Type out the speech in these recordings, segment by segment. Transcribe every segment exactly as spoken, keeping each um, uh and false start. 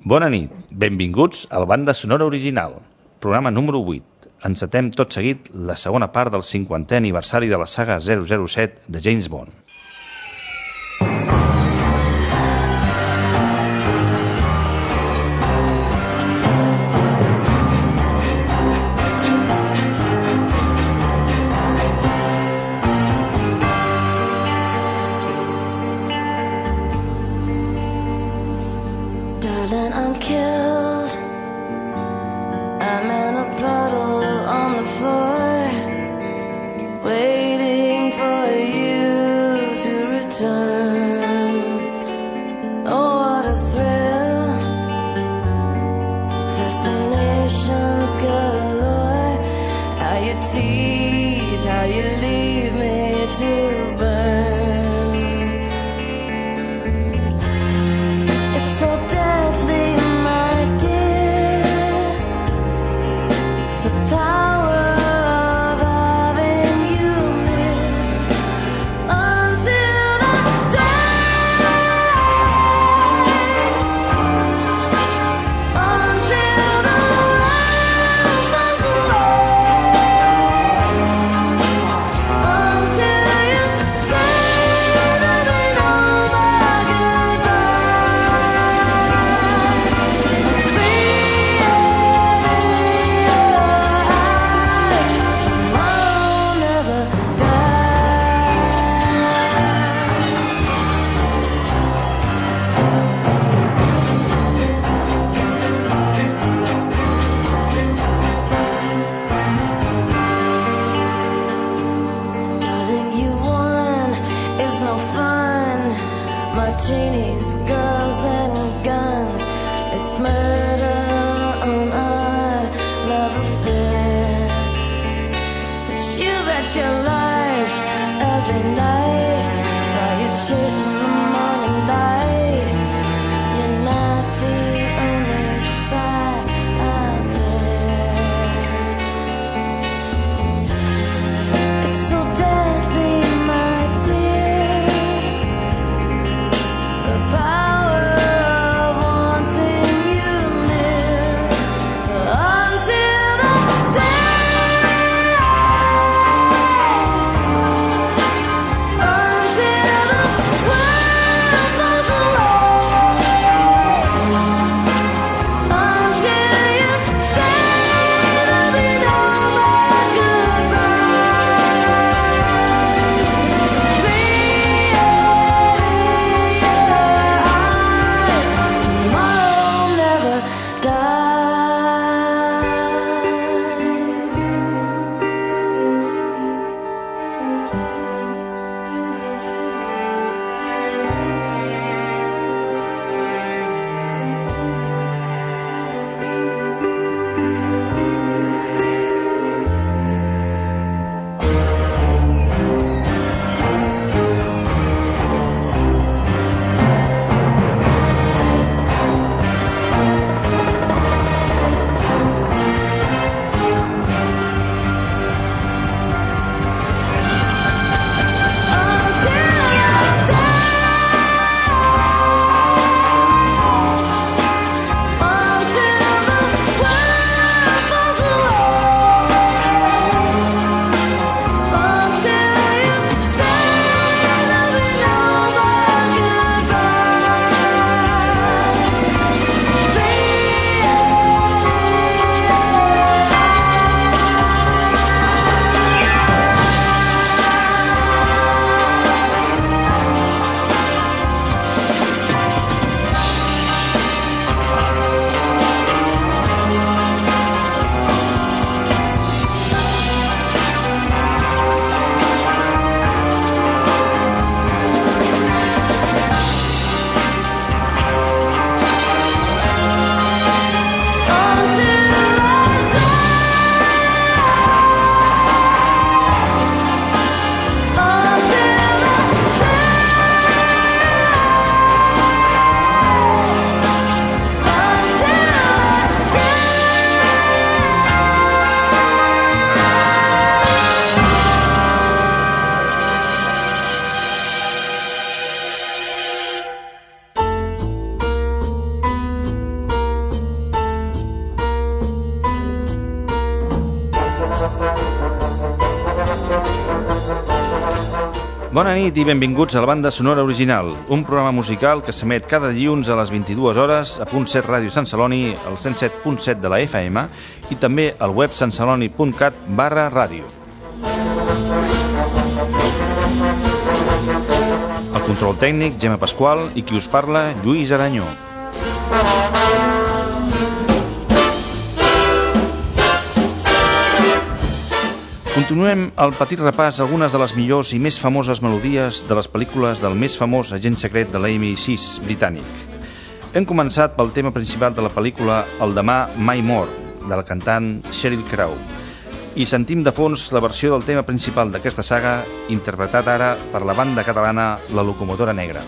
Bona nit, benvinguts al Banda Sonora Original, programa número vuit. Encetem tot seguit la segona part del cinquantè aniversari de la saga zero zero set de James Bond. Power of wanting you. Bona nit i benvinguts a la banda sonora original, un programa musical que s'emet cada dilluns a les vint-i-dues hores a Punt set Ràdio Sant Celoni, al cent set punt set de la F M i també al web santceloni punt cat barra ràdio. El control tècnic, Gemma Pasqual, i qui us parla, Lluís Aranyó. Continuem el petit repàs a algunes de les millors i més famoses melodies de les pel·lícules del més famós agent secret de l'M I sis britànic. Hem començat pel tema principal de la pel·lícula El demà mai mor, de la cantant Sheryl Crow, i sentim de fons la versió del tema principal d'aquesta saga, interpretat ara per la banda catalana La Locomotora Negra.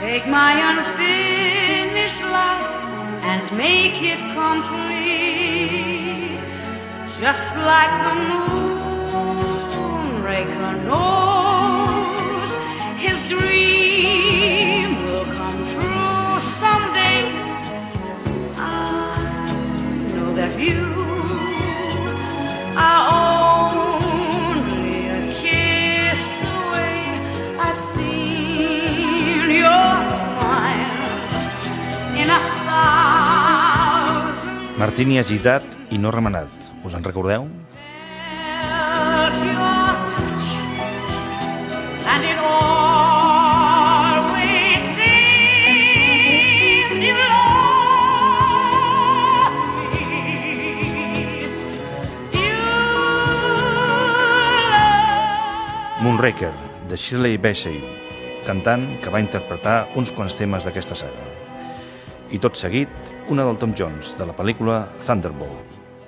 Take my unfinished life and make it complete, just like the moonraker knows his dream will come true someday. I know that you are only a kiss away. I've seen your smile in a thousand. Martini agitat i no remenat. Us en recordeu? And it always seems you love me. You love... Moonraker, de Shirley Bassey, cantant que va interpretar uns quants temes d'aquesta saga. I tot seguit, una del Tom Jones, de la pel·lícula Thunderbolt.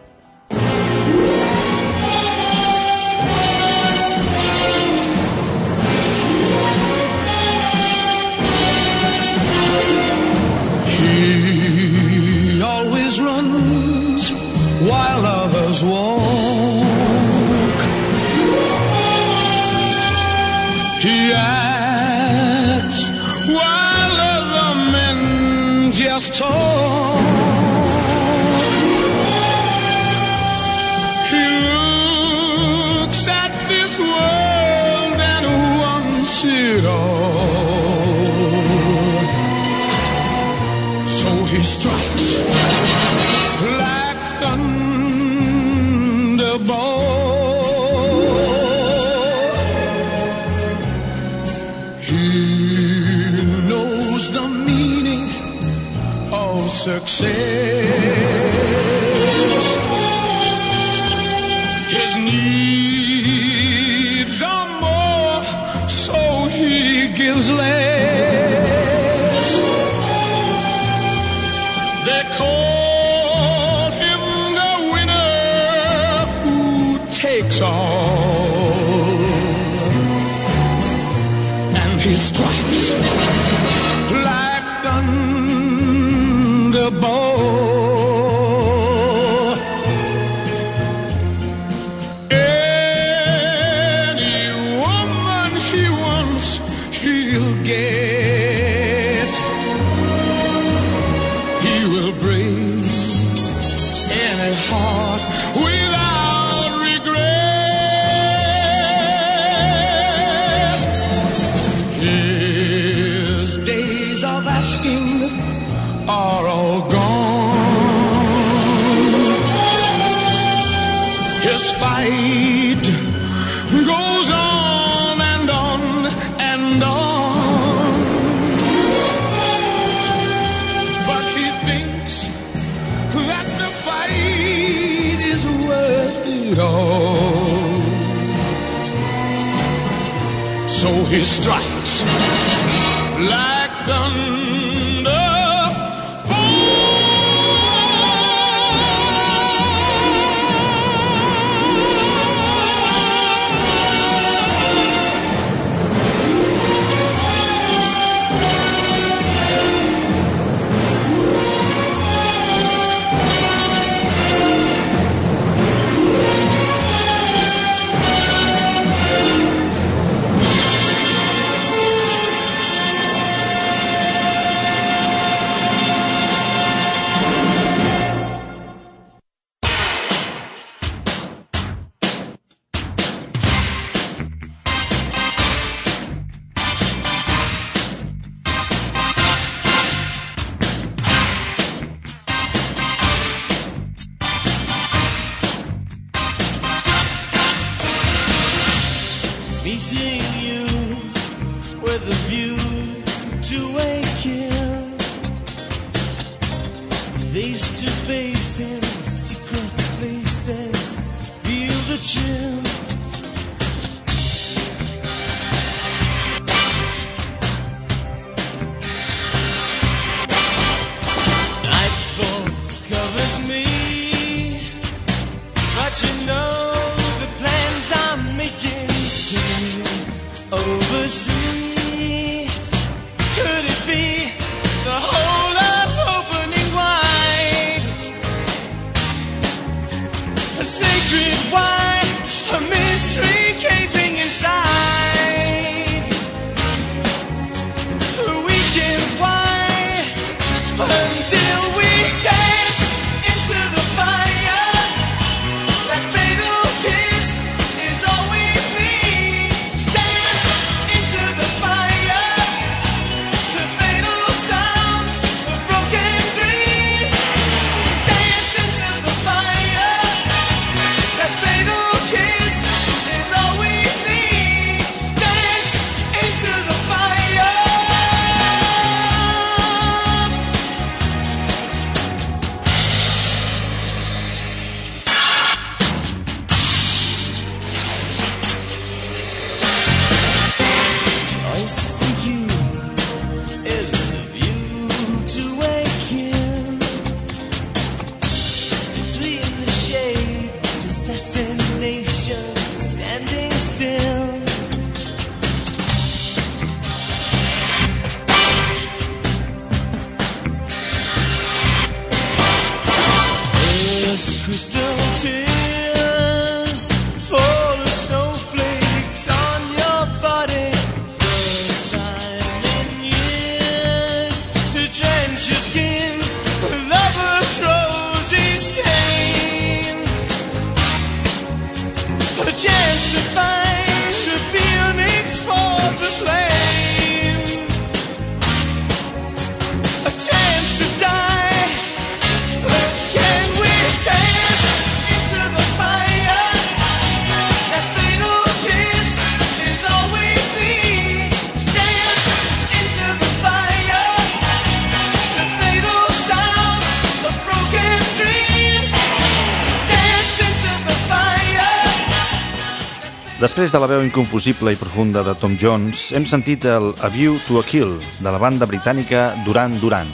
He always runs while others walk. He acts while other men just talk. He looks at this world and wants it all. He strikes like thunderbolt. He knows the meaning of success. His needs are more, so he gives less. They call him the winner who takes all, and he strikes like thunderbolt. Any woman he wants, he'll get. Without regret, his days of asking are all gone. His fight goes on and on and on, but he thinks that the fight is worth it all. So he strikes like thunder. Meeting you with a view to a kill, face to face in secret places, feel the chill. Nightfall covers me, but you know the plans I'm making still oversee. Could it be Després de la veu inconfusible i profunda de Tom Jones, hem sentit el A View to a Kill, de la banda britànica Duran Duran.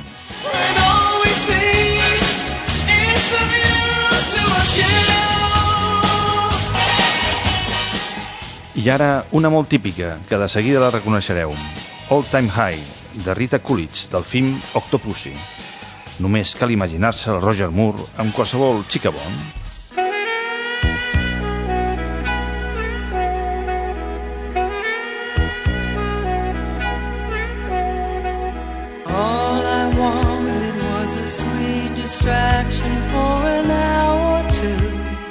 I ara una molt típica, que de seguida la reconeixereu. All Time High, de Rita Coolidge, del film Octopussy. Només cal imaginar-se el Roger Moore amb qualsevol xica bon. All I wanted was a sweet distraction for an hour or two.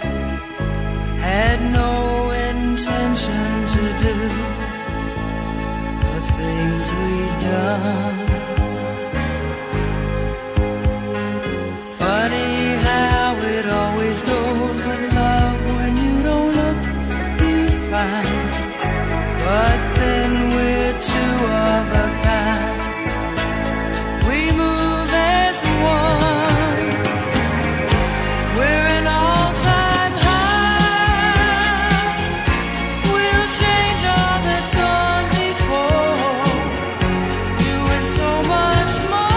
Had no intention to do the things we've done. Funny how it always goes with love. When you don't look, you find. But then we're two of a kind. We move as one. We're an all-time high. We'll change all that's gone before. Doing so much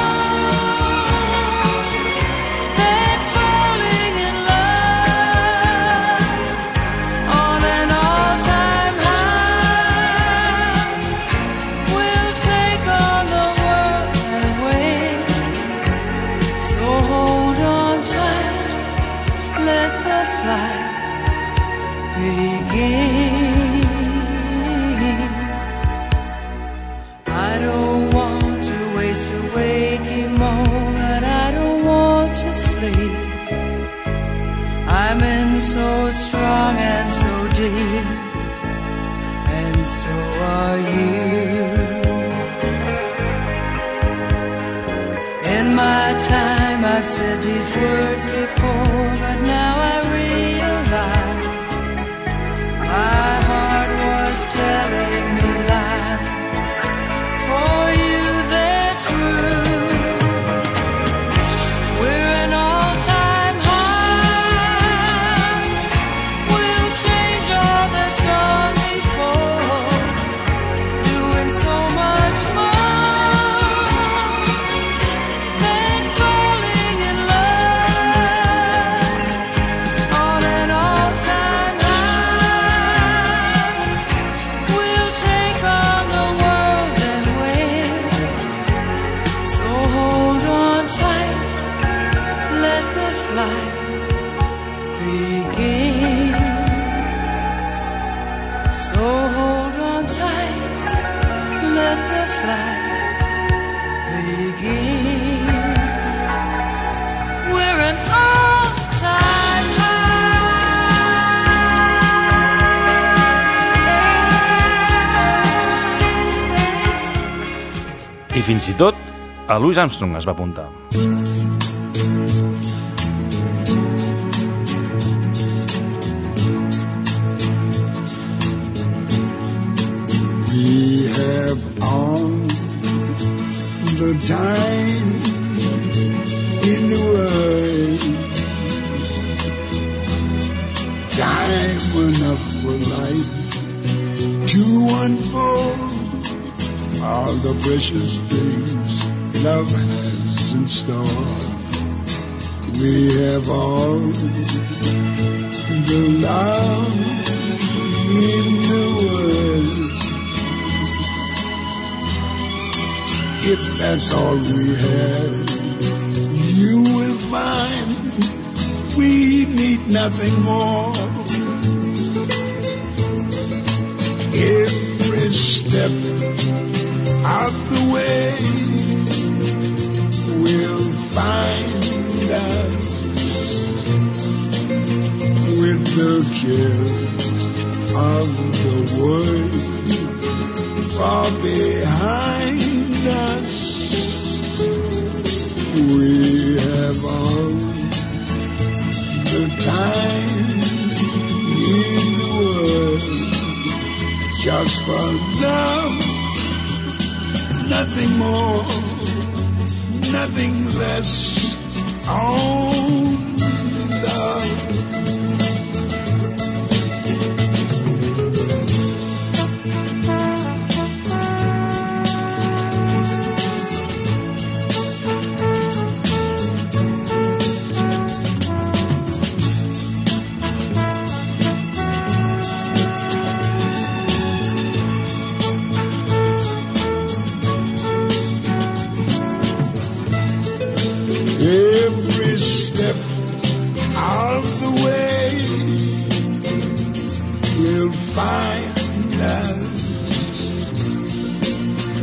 more than falling in love. On an all-time high. We'll take on the world and win. So hold on tight. Let the flight begin. I don't want to waste a waking moment. I don't want to sleep. I'm in so strong and so deep, and so are you. In my time I've said these words before, but now I realize my heart was telling me lies. For you they're true. We're an all-time high. We'll change all that's gone before. Doing so much more than falling in love. On an all-time high. We'll take on the world and win. So hold on tight. Let the flight begin. So hold on tight. Let the flight begin. We're an all-time high. I fins i tot a Louis Armstrong es va apuntar. We have all the time in the world. Time enough for life to unfold all the precious things love has in store. We have all the love in the world. If that's all we have, you will find we need nothing more. Every step of the way will find us with the cares of the world far behind us. We have all the time in the world just for love, nothing more, nothing less. Oh, love.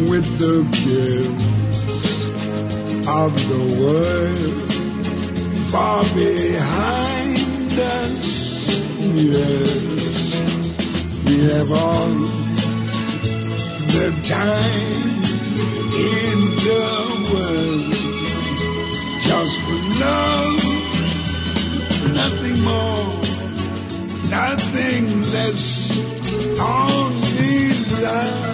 with the cares of the world far behind us. Yes, we have all the time in the world just for love, nothing more, nothing less, only love.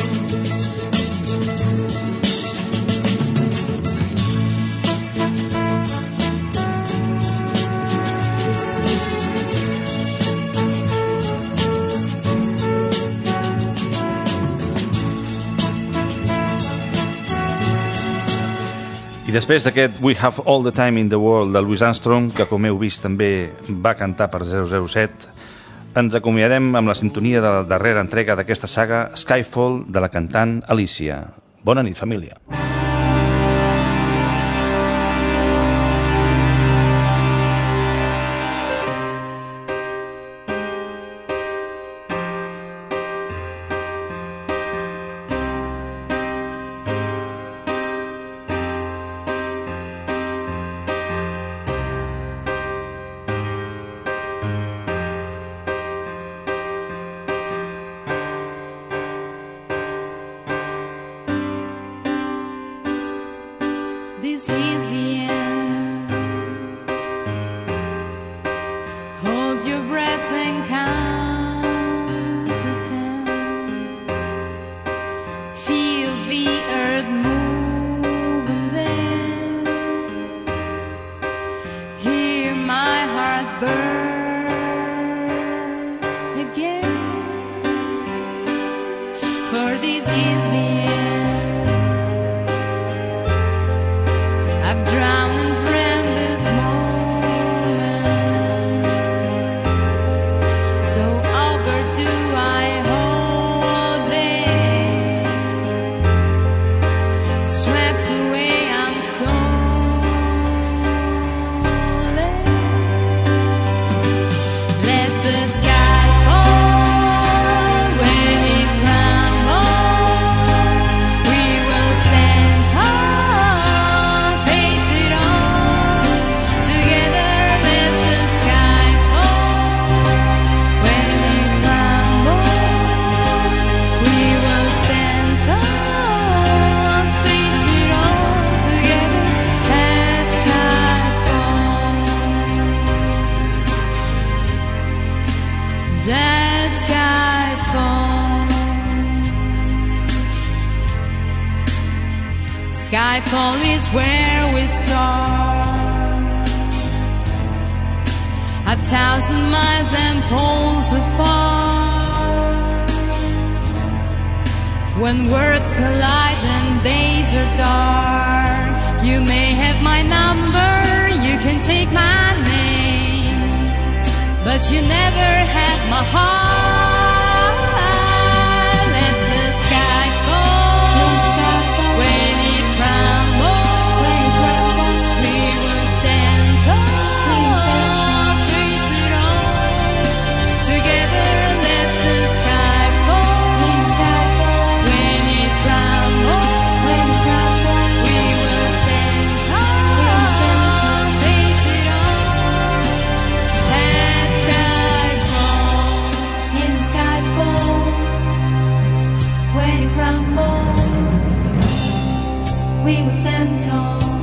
Després d'aquest We Have All the Time in the World de Louis Armstrong, que com heu vist també va cantar per zero zero set, ens acomiadem amb la sintonia de la darrera entrega d'aquesta saga, Skyfall, de la cantant Alicia. Bona nit, família. This is the end. Hold your breath and count to ten. Feel the earth move and then hear my heart burst again. For this is the end. Drown and drown this moment. So over do I hold it, swept away I'm stolen. Let the sky fall when it crumbles. We will stand tall. That skyfall, skyfall is where we start, a thousand miles and poles apart. When words collide and days are dark, you may have my number, you can take my name, but you never had my heart. Let the sky fall when it crumbles. We will stand tall, face it all together. Let the sky fall when it crumbles. We will stand tall, face it all. That when it crumbles, we will stand tall.